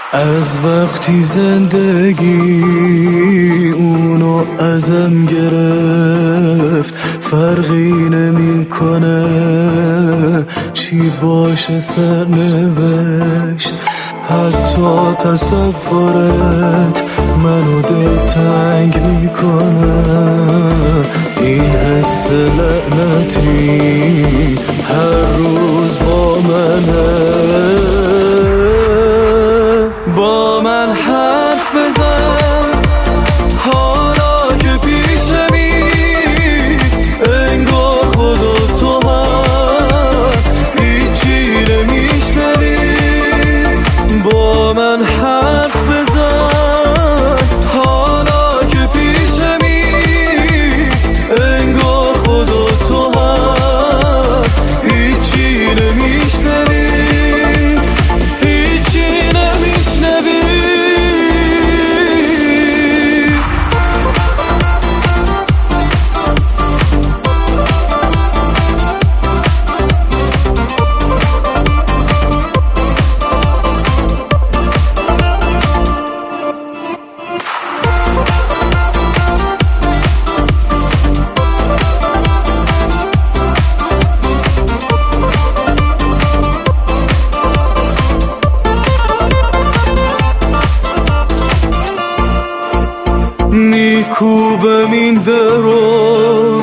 از وقتی زندگی اونو ازم گرفت فرقی نمیکنه چی باشه سرنوشت. حتی تصورت منو دلتنگ میکنه. این حس لعنتی هر روز با منه. با من حرف بزن حالا که پیشمی، انگار خدا تو هم هیچی نمیشنوی. با من حرف بزن حالا که پیشمی، انگار خدا تو هم هیچی نمیشنوی. میکوبم این درو